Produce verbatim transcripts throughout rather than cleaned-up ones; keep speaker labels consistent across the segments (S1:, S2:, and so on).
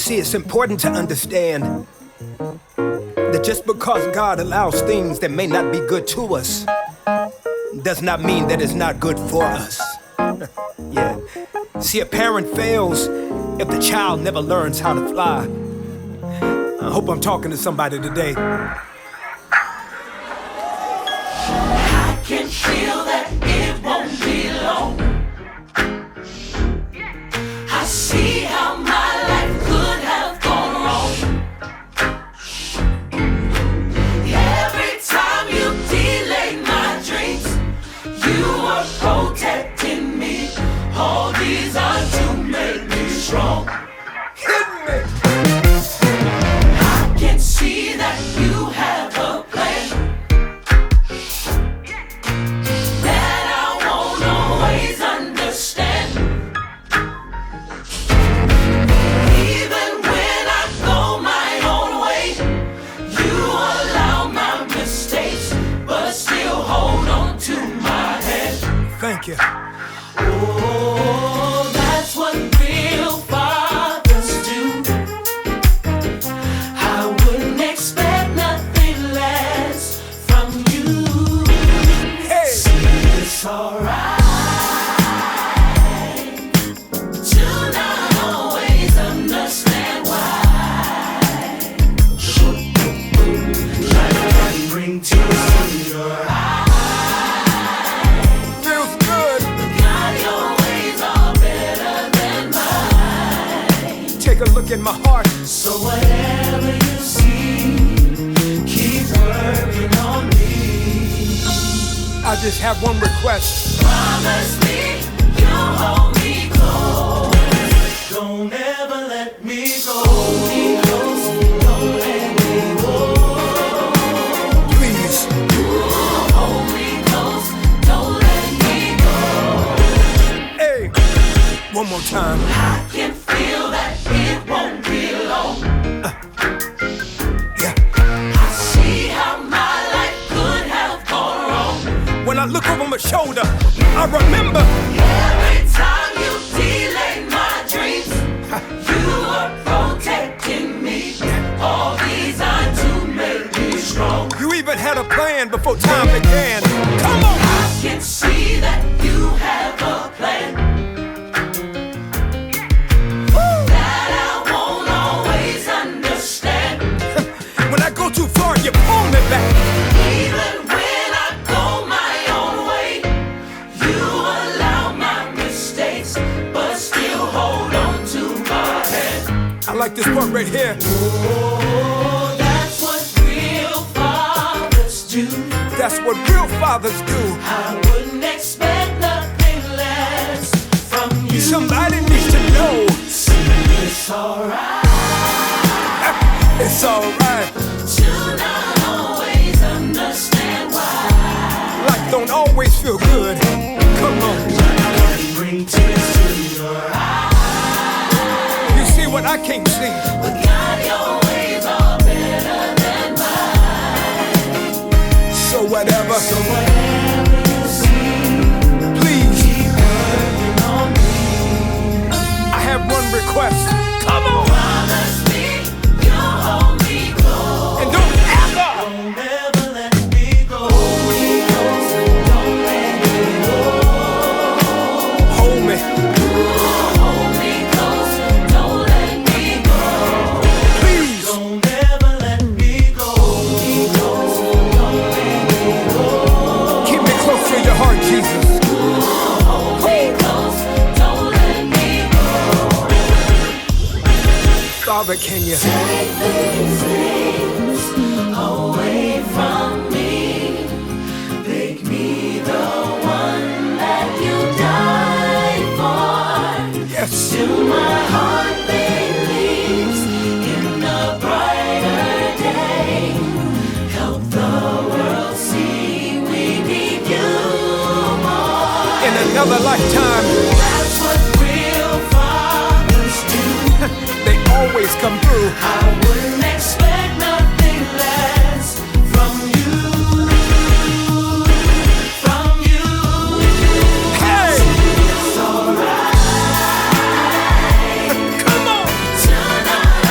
S1: See, it's important to understand that just because God allows things that may not be good to us does not mean that it's not good for us. Yeah. See, a parent fails if the child never learns how to fly. I hope I'm talking to somebody today.
S2: I can feel that it won't be long. I see how my life could have gone wrong. Every time you delayed my dreams, you were protecting me. All these are to make me strong.
S1: Hit me!
S2: I can see that you have a plan that I won't always understand. Even when I go my own way, you allow my mistakes, but still hold on to my hand.
S1: Thank you.
S2: Oh, that's what real fathers do. I wouldn't expect nothing less from you.
S1: Hey!
S2: See, it's alright to not always understand why. Try to bring tears to your eyes.
S1: Feels good.
S2: God, your ways are better than mine.
S1: Take a look in my heart.
S2: So whatever you see, keep working on me.
S1: I just have one request.
S2: Promise me you'll hold me close. Don't ever let me go. Hold me close, don't let me go.
S1: Please.
S2: Hold me close, don't let me go.
S1: Hey! One more time.
S2: I can feel that it won't be long.
S1: Yeah.
S2: I see how my life could have gone wrong.
S1: When I look over my shoulder, I remember.
S2: Every time you delayed my dreams, you were protecting me. All these are to make me strong.
S1: You even had a plan before time began. Come on!
S2: I can see that you have a plan that I won't always understand.
S1: When I go too far, you pull me back.
S2: Even when I go my own way, you allow my mistakes, but still hold on to my hand.
S1: I like this part right here.
S2: Oh, that's what real fathers do.
S1: That's what real fathers do.
S2: I wouldn't expect nothing less from you.
S1: Somebody needs to know.
S2: See, it's alright
S1: It's alright.
S2: to not always understand why.
S1: Life don't always feel good. Come on.
S2: Bring tears to your eyes.
S1: You see what I can't see.
S2: But God, your ways are better than mine.
S1: So whatever.
S2: So whatever you see,
S1: Please.
S2: keep working on me.
S1: I have one request. Come on.
S2: Promise me you'll hold me close.
S1: And don't ever.
S2: Don't ever let me go. Hold me close, don't let me go.
S1: Hold me.
S2: Hold me close, don't let me go.
S1: Please.
S2: Don't ever let me go. Hold me close, don't let me go.
S1: Keep me close to your heart, Jesus.
S2: Hold me close, don't let me go.
S1: Father, can you?
S2: Take these things away from me. Make me the one that you died for.
S1: Yes.
S2: Till my heart believes in the brighter day. Help the world see we need you more.
S1: In another lifetime,
S2: That's what real fathers do.
S1: they always come through.
S2: I wouldn't expect nothing less from you, from you.
S1: Hey!
S2: It's alright
S1: Come on!
S2: to not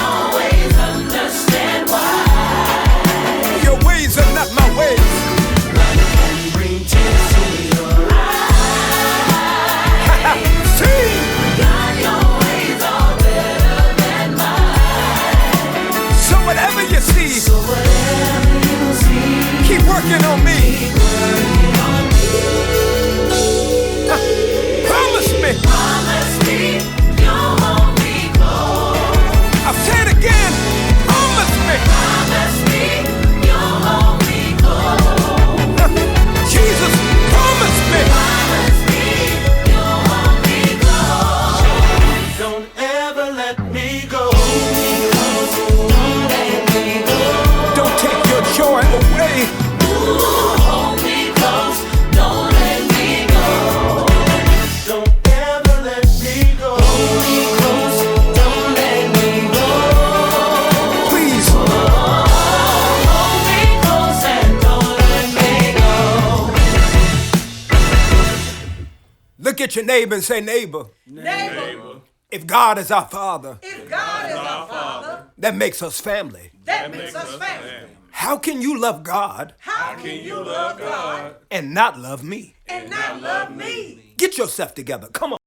S1: Look at your neighbor and say, neighbor,
S3: Neighbor,
S1: if God is our Father,
S3: if God is our Father,
S1: that makes us family.
S3: that makes us family.
S1: How can you love God
S3: How can you love God
S1: and not love me?
S3: and not love me?
S1: Get yourself together. Come on.